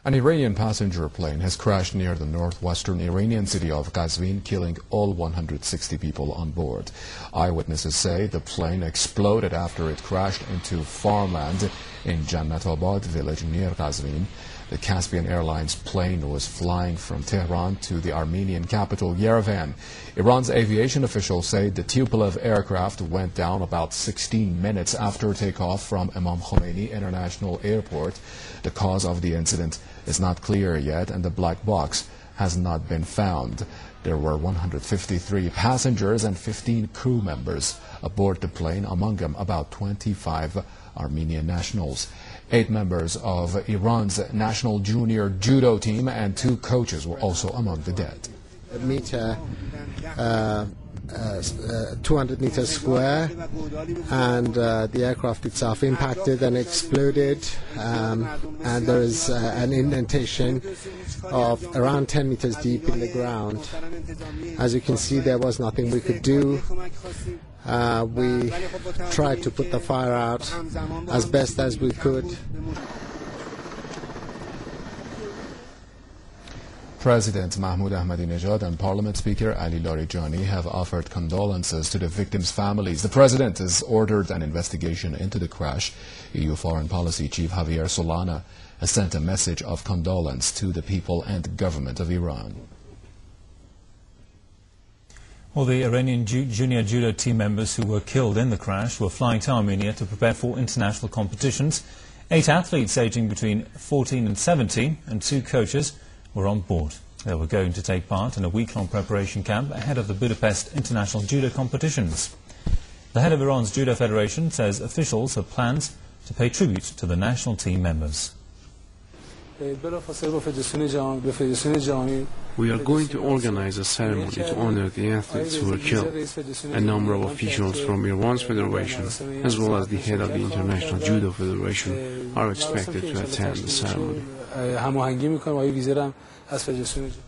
An Iranian passenger plane has crashed near the northwestern Iranian city of Qazvin, killing all 160 people on board. Eyewitnesses say the plane exploded after it crashed into farmland in Jannatabad village near Qazvin. The Caspian Airlines plane was flying from Tehran to the Armenian capital Yerevan. Iran's aviation officials say the Tupolev aircraft went down about 16 minutes after takeoff from Imam Khomeini International Airport. The cause of the incident is not clear yet, and the black box has not been found. There were 153 passengers and 15 crew members aboard the plane, among them about 25 Armenian nationals. 8 members of Iran's national junior judo team and 2 coaches were also among the dead. 200 meters square, and the aircraft itself impacted and exploded, and there is an indentation of around 10 meters deep in the ground. As you can see, there was nothing we could do. We tried to put the fire out as best as we could. President Mahmoud Ahmadinejad and Parliament Speaker Ali Larijani have offered condolences to the victims' families. The President has ordered an investigation into the crash. EU Foreign Policy Chief Javier Solana has sent a message of condolence to the people and government of Iran. Well, the Iranian junior judo team members who were killed in the crash were flying to Armenia to prepare for international competitions. 8 athletes aging between 14 and 17 and 2 coaches were on board. They were going to take part in a week-long preparation camp ahead of the Budapest International Judo competitions. The head of Iran's Judo Federation says officials have plans to pay tribute to the national team members. We are going to organize a ceremony to honor the athletes who were killed. A number of officials from Iran's federation, as well as the head of the International Judo Federation, are expected to attend the ceremony.